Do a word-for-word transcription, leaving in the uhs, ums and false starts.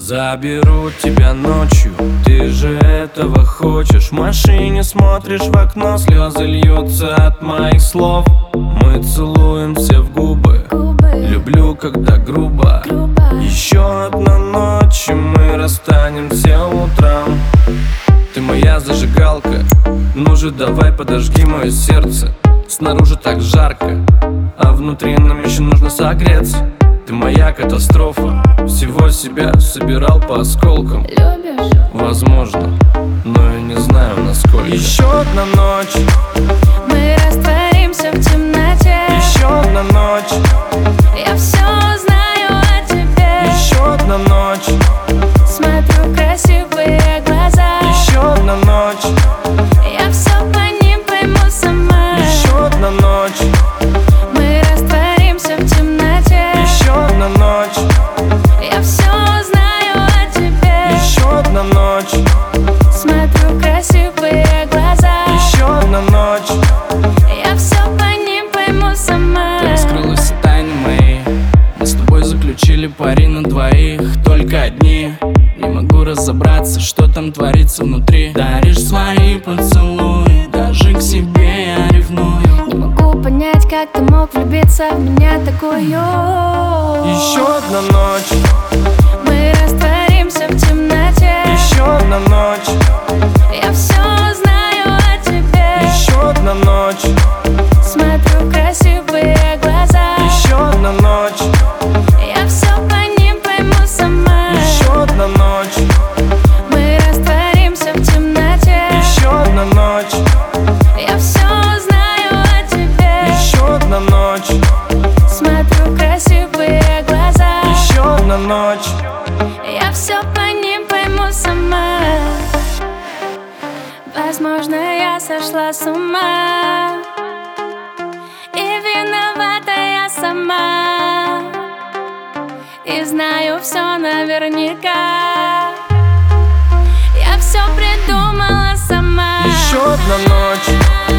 Заберу тебя ночью, ты же этого хочешь. В машине смотришь в окно, слезы льются от моих слов. Мы целуемся в губы, губы. Люблю, когда грубо, грубо. Еще одна ночь, и мы расстанемся утром. Ты моя зажигалка, ну же давай подожги мое сердце. Снаружи так жарко, а внутри нам еще нужно согреться. Ты моя катастрофа, всего себя собирал по осколкам. Любишь? Возможно, но я не знаю насколько. Еще одна ночь, мы растворимся в темноте. Еще одна ночь, я все знаю о тебе. Еще одна ночь, смотрю красивые глаза. Еще одна ночь, я все по ним пойму сама. Еще одна ночь, мы растворимся в темноте. Еще одна ночь, я все знаю о тебе. Еще одна ночь, смотрю красивые глаза. Еще одна ночь, я все по ним пойму сама. Ты раскрыла все тайны мои. Мы с тобой заключили пари на двоих, только одни. Не могу разобраться, что там творится внутри. Даришь свои поцелуи, даже к себе я ревную. Не могу понять, как ты мог влюбиться в меня такую. Еще одна ночь, мы растворимся в темноте. Еще одна ночь, я все знаю о тебе. Еще одна ночь, смотрю красивые глаза. Еще одна ночь, я все по ним пойму сама. Еще одна ночь, мы растворимся в темноте. Еще одна ночь, я все знаю о тебе. Еще одна ночь, смотрю красивые глаза. Еще одна ночь, я все по ним пойму сама. Возможно, я сошла с ума, и виновата я сама. И знаю все наверняка, я все придумала сама. Еще одна ночь,